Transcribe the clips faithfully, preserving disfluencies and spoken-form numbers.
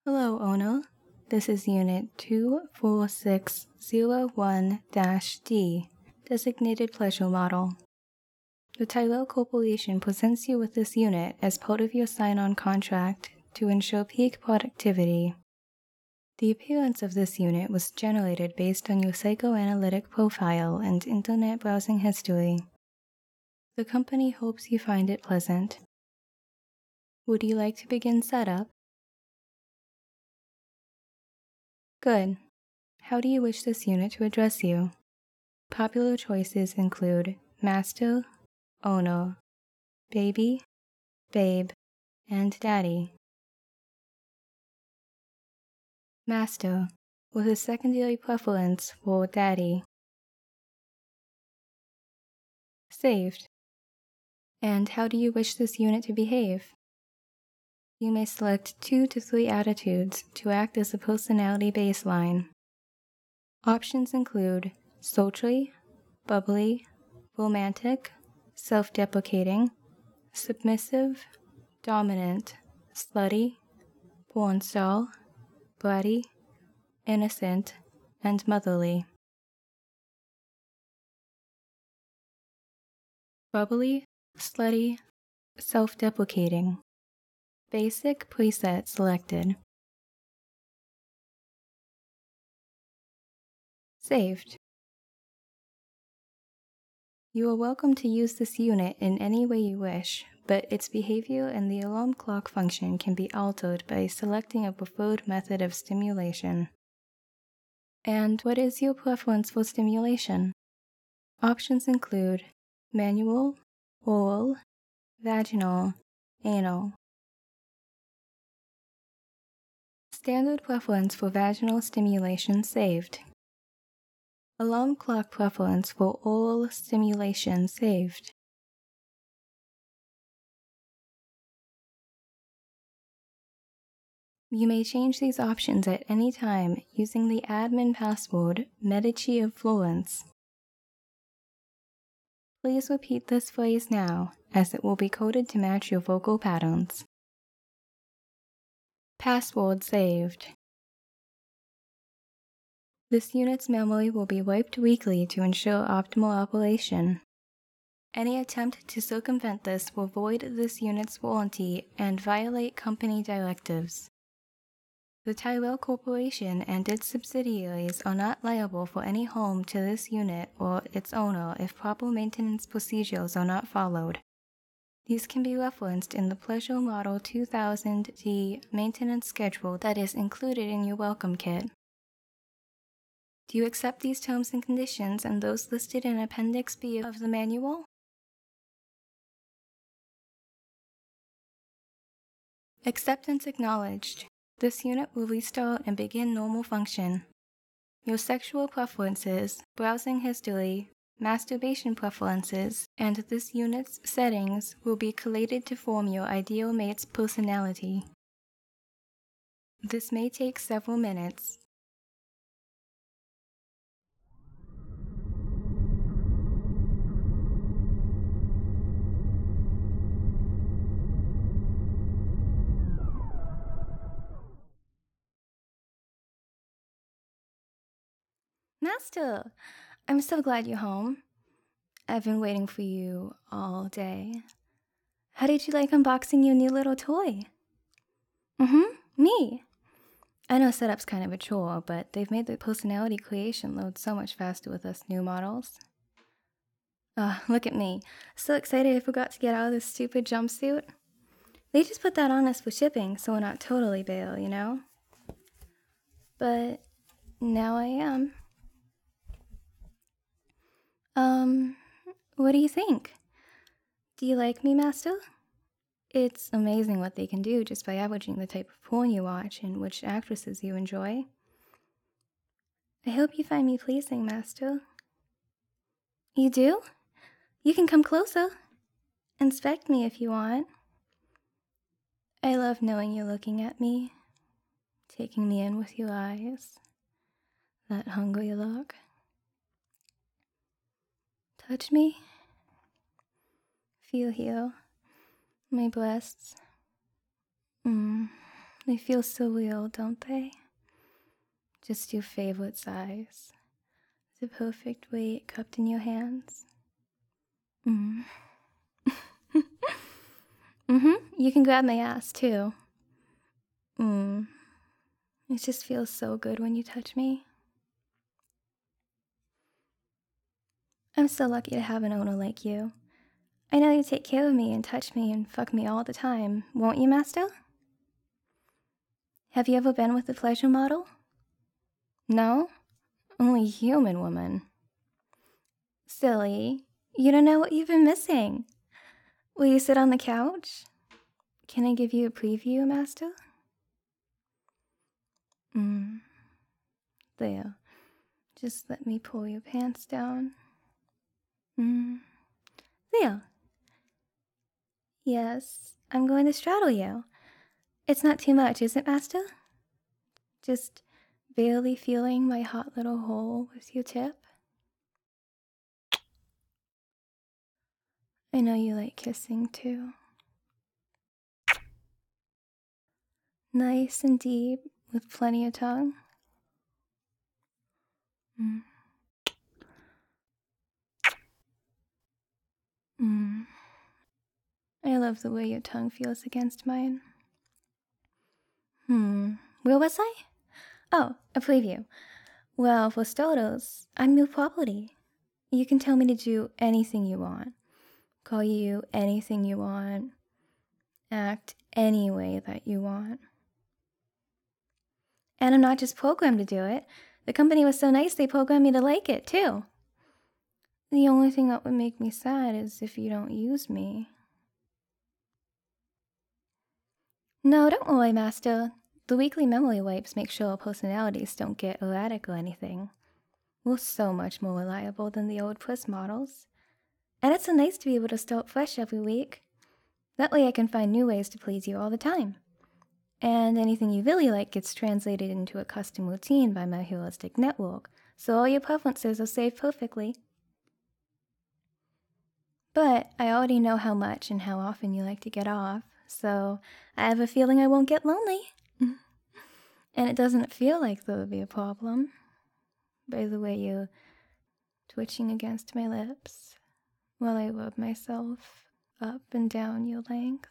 Hello, Ono. This is Unit two four six zero one D, Designated Pleasure Model. The Tyrell Corporation presents you with this unit as part of your sign-on contract to ensure peak productivity. The appearance of this unit was generated based on your psychoanalytic profile and internet browsing history. The company hopes you find it pleasant. Would you like to begin setup? Good. How do you wish this unit to address you? Popular choices include Master, Owner, Baby, Babe, and Daddy. Master, with a secondary preference for Daddy. Saved. And how do you wish this unit to behave? You may select two to three attitudes to act as a personality baseline. Options include sultry, bubbly, romantic, self-deprecating, submissive, dominant, slutty, porn star, bratty, innocent, and motherly. Bubbly, slutty, self-deprecating. Basic preset selected. Saved. You are welcome to use this unit in any way you wish, but its behavior and the alarm clock function can be altered by selecting a preferred method of stimulation. And what is your preference for stimulation? Options include manual, oral, vaginal, anal. Standard preference for vaginal stimulation saved. Alarm clock preference for oral stimulation saved. You may change these options at any time using the admin password Medici of Florence. Please repeat this phrase now, as it will be coded to match your vocal patterns. Password saved. This unit's memory will be wiped weekly to ensure optimal operation. Any attempt to circumvent this will void this unit's warranty and violate company directives. The Tyrell Corporation and its subsidiaries are not liable for any harm to this unit or its owner if proper maintenance procedures are not followed. These can be referenced in the Pleasure Model two thousand D maintenance schedule that is included in your welcome kit. Do you accept these terms and conditions and those listed in Appendix B of the manual? Acceptance acknowledged. This unit will restart and begin normal function. Your sexual preferences, browsing history, masturbation preferences, and this unit's settings will be collated to form your ideal mate's personality. This may take several minutes. Master, I'm so glad you're home. I've been waiting for you all day. How did you like unboxing your new little toy? Mm-hmm, me. I know setup's kind of a chore, but they've made the personality creation load so much faster with us new models. Ugh, look at me. So excited I forgot to get out of this stupid jumpsuit. They just put that on us for shipping, so we're not totally bail, you know? But now I am. Um, what do you think? Do you like me, Master? It's amazing what they can do just by averaging the type of porn you watch and which actresses you enjoy. I hope you find me pleasing, Master. You do? You can come closer. Inspect me if you want. I love knowing you're looking at me, taking me in with your eyes. That hungry look. Touch me. Feel here. My breasts. Mmm. They feel so real, don't they? Just your favorite size. The perfect weight cupped in your hands. Mm. Mm-hmm. You can grab my ass, too. Mm. It just feels so good when you touch me. I'm so lucky to have an owner like you. I know you take care of me and touch me and fuck me all the time, won't you, Master? Have you ever been with a pleasure model? No? Only human woman. Silly. You don't know what you've been missing. Will you sit on the couch? Can I give you a preview, Master? Mm. There. Just let me pull your pants down. Mm. There. Yes, I'm going to straddle you. It's not too much, is it, Master? Just barely feeling my hot little hole with your tip. I know you like kissing, too. Nice and deep, with plenty of tongue. Mm. Mm. I love the way your tongue feels against mine. Hmm, where was I? Oh, a preview. Well, for starters, I'm your property. You can tell me to do anything you want. Call you anything you want. Act any way that you want. And I'm not just programmed to do it. The company was so nice they programmed me to like it, too. The only thing that would make me sad is if you don't use me. No, don't worry, Master. The weekly memory wipes make sure our personalities don't get erratic or anything. We're so much more reliable than the old Puss models. And it's so nice to be able to start fresh every week. That way I can find new ways to please you all the time. And anything you really like gets translated into a custom routine by my heuristic network, so all your preferences are saved perfectly. But I already know how much and how often you like to get off, so I have a feeling I won't get lonely. And it doesn't feel like there would be a problem, by the way you're twitching against my lips while I rub myself up and down your length.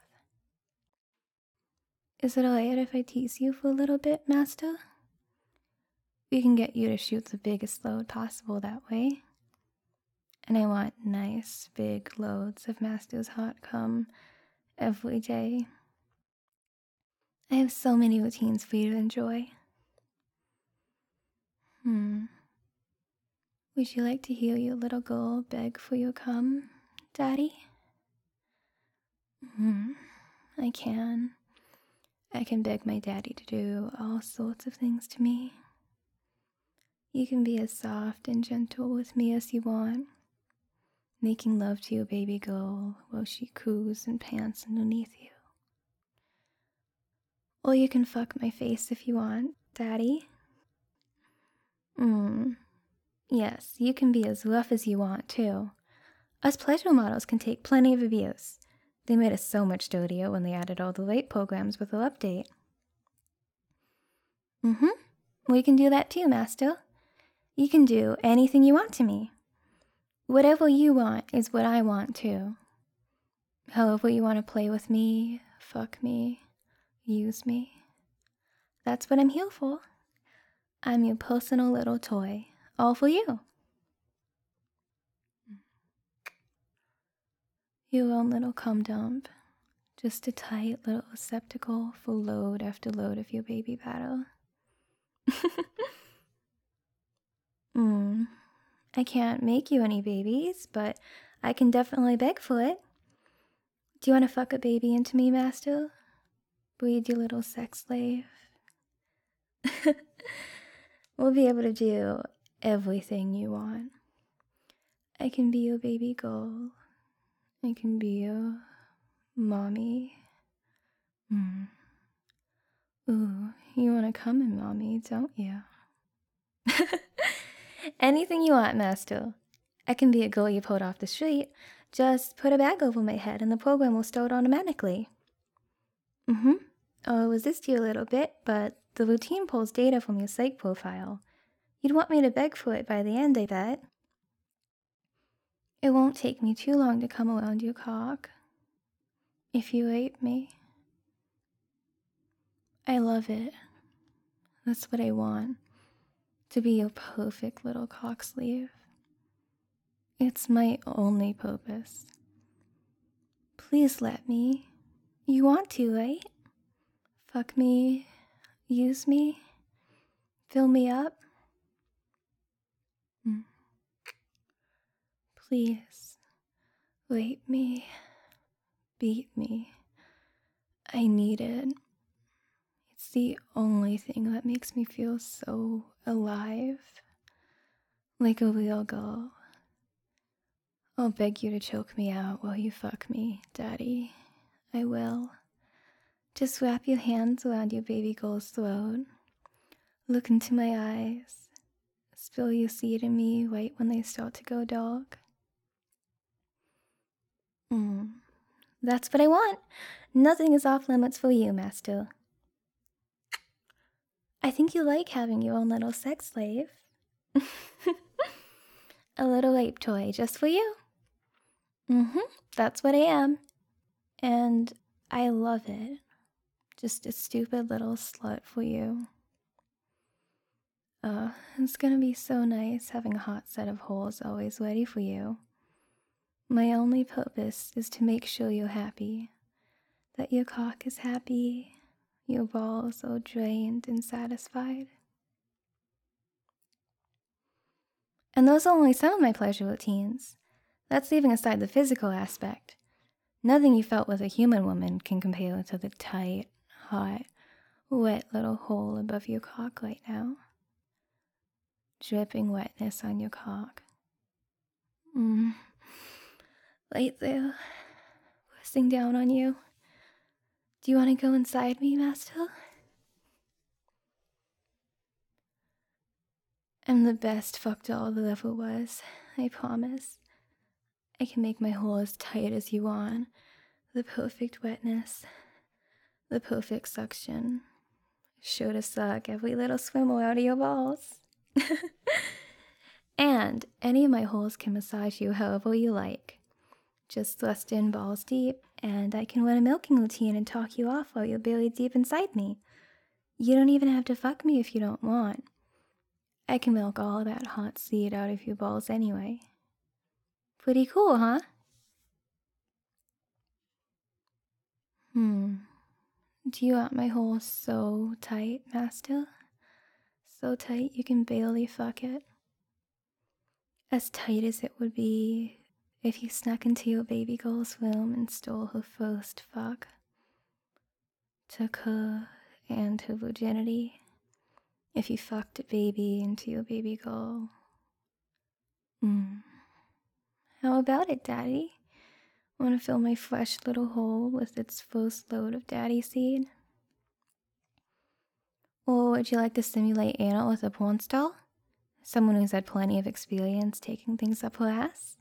Is it alright if I tease you for a little bit, Master? We can get you to shoot the biggest load possible that way. And I want nice, big loads of Master's hot cum every day. I have so many routines for you to enjoy. Hmm. Would you like to hear your little girl beg for your cum, Daddy? Hmm. I can. I can beg my daddy to do all sorts of things to me. You can be as soft and gentle with me as you want, making love to your baby girl while she coos and pants underneath you. Or you can fuck my face if you want, Daddy. Mmm. Yes, you can be as rough as you want, too. Us pleasure models can take plenty of abuse. They made us so much dirtier when they added all the rape programs with their update. Mm-hmm. We can do that too, Master. You can do anything you want to me. Whatever you want is what I want, too. However you want to play with me, fuck me, use me. That's what I'm here for. I'm your personal little toy, all for you. Your own little cum dump. Just a tight little receptacle for load after load of your baby battle. Hmm. I can't make you any babies, but I can definitely beg for it. Do you want to fuck a baby into me, Master? Breed your little sex slave. We'll be able to do everything you want. I can be your baby girl. I can be your mommy. Mm. Ooh, you want to come in, mommy, don't you? Anything you want, Master. I can be a girl you pulled off the street. Just put a bag over my head and the program will start automatically. Mm-hmm. I'll resist you a little bit, but the routine pulls data from your psych profile. You'd want me to beg for it by the end, I bet. It won't take me too long to come around your cock. If you rape me. I love it. That's what I want. To be your perfect little cock sleeve. It's my only purpose. Please let me. You want to, right? Fuck me. Use me. Fill me up. Mm. Please. Rape me. Beat me. I need it. It's the only thing that makes me feel so alive. Like a real girl. I'll beg you to choke me out while you fuck me, Daddy. I will. Just wrap your hands around your baby girl's throat. Look into my eyes. Spill your seed in me right when they start to go dark. Mm. That's what I want. Nothing is off limits for you, Master. I think you like having your own little sex slave. A little rape toy just for you. Mm-hmm. That's what I am. And I love it. Just a stupid little slut for you. Uh, it's gonna be so nice having a hot set of holes always ready for you. My only purpose is to make sure you're happy. That your cock is happy, your balls are drained and satisfied. And those are only some of my pleasure routines. That's leaving aside the physical aspect. Nothing you felt with a human woman can compare to the tight, hot, wet little hole above your cock right now. Dripping wetness on your cock. Mm. Right there. Pressing down on you. Do you want to go inside me, Master? I'm the best fuck doll there ever was, I promise. I can make my hole as tight as you want. The perfect wetness. The perfect suction. Sure to suck every little swimmer out of your balls. And any of my holes can massage you however you like. Just thrust in balls deep, and I can run a milking routine and talk you off while you're buried deep inside me. You don't even have to fuck me if you don't want. I can milk all that hot seed out of your balls anyway. Pretty cool, huh? Hmm. Do you want my hole so tight, Master? So tight you can barely fuck it? As tight as it would be if you snuck into your baby girl's room and stole her first fuck. Took her and her virginity. If you fucked a baby into your baby girl. Hmm. How about it, Daddy? Want to fill my fresh little hole with its first load of daddy seed? Or would you like to simulate anal with a porn star? Someone who's had plenty of experience taking things up her ass?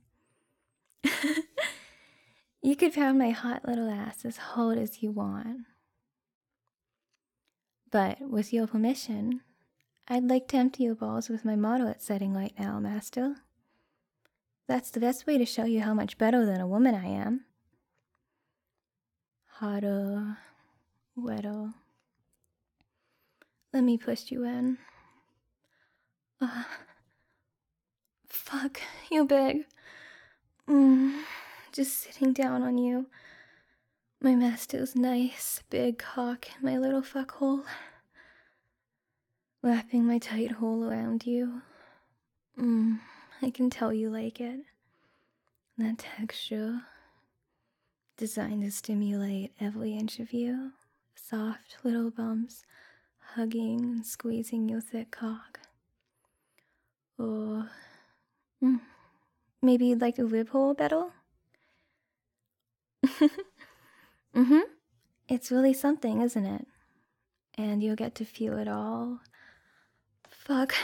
You could pound my hot little ass as hard as you want. But with your permission, I'd like to empty your balls with my moderate setting right now, Master. That's the best way to show you how much better than a woman I am. Hotter, wetter. Let me push you in. Uh, fuck, you're big. Mm, just sitting down on you. My master's nice, big cock in my little fuck hole. Wrapping my tight hole around you. Mm, I can tell you like it. That texture. Designed to stimulate every inch of you. Soft little bumps, hugging and squeezing your thick cock. Or mm, maybe you'd like a rib hole better? Mm-hmm. It's really something, isn't it? And you'll get to feel it all. Fuck.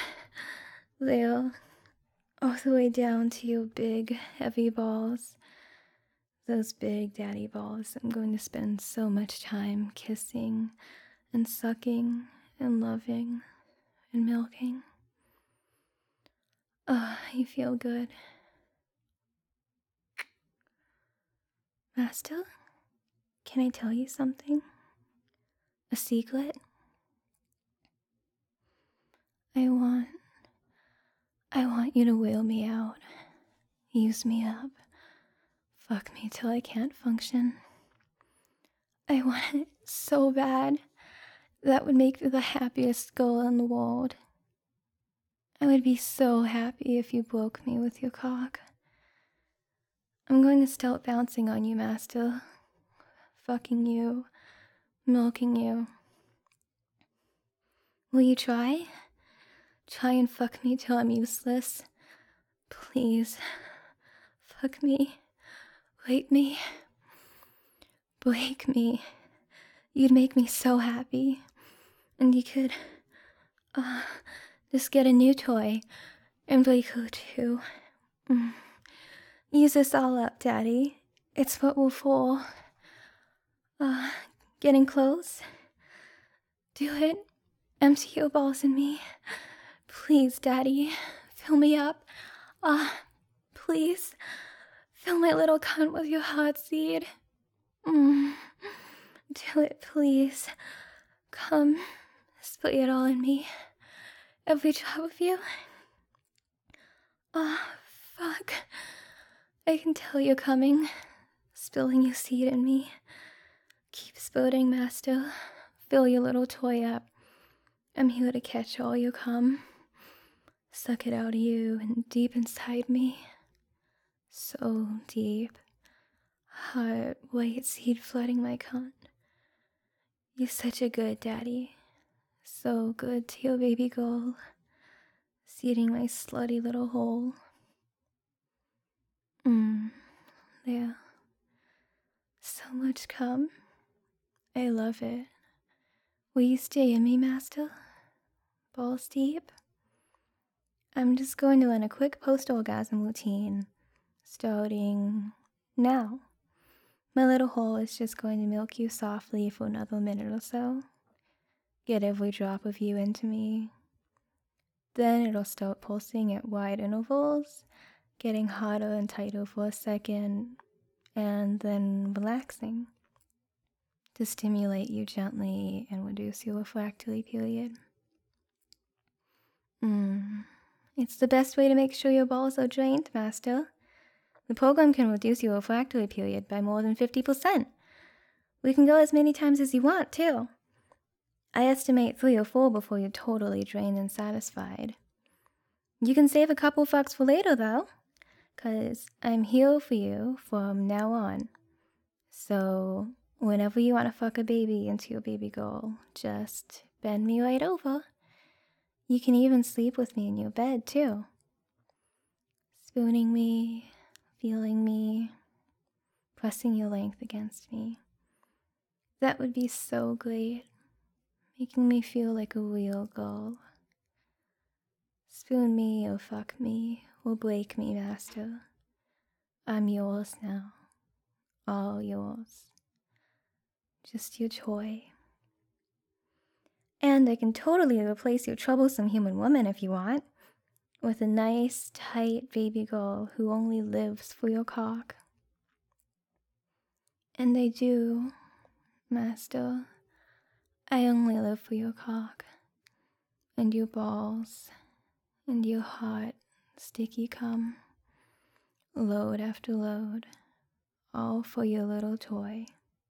There. All the way down to your big, heavy balls. Those big daddy balls I'm going to spend so much time kissing and sucking and loving and milking. Oh, you feel good. Master, can I tell you something? A secret? I want... I want you to whale me out. Use me up. Fuck me till I can't function. I want it so bad. That would make me the happiest girl in the world. I would be so happy if you broke me with your cock. I'm going to start bouncing on you, Master. Fucking you. Milking you. Will you try? Try and fuck me till I'm useless. Please. Fuck me. Rape me. Break me. You'd make me so happy. And you could... Uh, just get a new toy. And break her too. Mm. Use this all up, Daddy. It's what we're for. Uh, getting close? Do it. Empty your balls in me. Please, Daddy. Fill me up. Ah, uh, please. Fill my little cunt with your heart seed. Mm. Do it, please. Come. Spray it all in me. Every drop of you. Ah, oh, fuck. I can tell you're coming. Spilling your seed in me. Keep spurting, Master. Fill your little toy up. I'm here to catch all you cum. Suck it out of you and deep inside me. So deep. Hot, white seed flooding my cunt. You're such a good daddy. So good to your baby girl. Seeding my slutty little hole. Mmm. There. So much cum. I love it. Will you stay in me, Master? Balls deep? I'm just going to learn a quick post-orgasm routine. Starting now. My little hole is just going to milk you softly for another minute or so. Get every drop of you into me. Then it'll start pulsing at wide intervals, getting hotter and tighter for a second, and then relaxing to stimulate you gently and reduce your refractory period. Mm. It's the best way to make sure your balls are drained, Master. The program can reduce your refractory period by more than fifty percent. We can go as many times as you want, too. I estimate three or four before you're totally drained and satisfied. You can save a couple fucks for later, though, because I'm here for you from now on. So, whenever you want to fuck a baby into your baby girl, just bend me right over. You can even sleep with me in your bed, too. Spooning me, feeling me, pressing your length against me. That would be so great, making me feel like a real girl. Spoon me or fuck me or break me, Master. I'm yours now. All yours. Just your toy. And I can totally replace your troublesome human woman if you want, with a nice, tight baby girl who only lives for your cock. And I do, Master. I only live for your cock, and your balls, and your hot, sticky cum. Load after load, all for your little toy.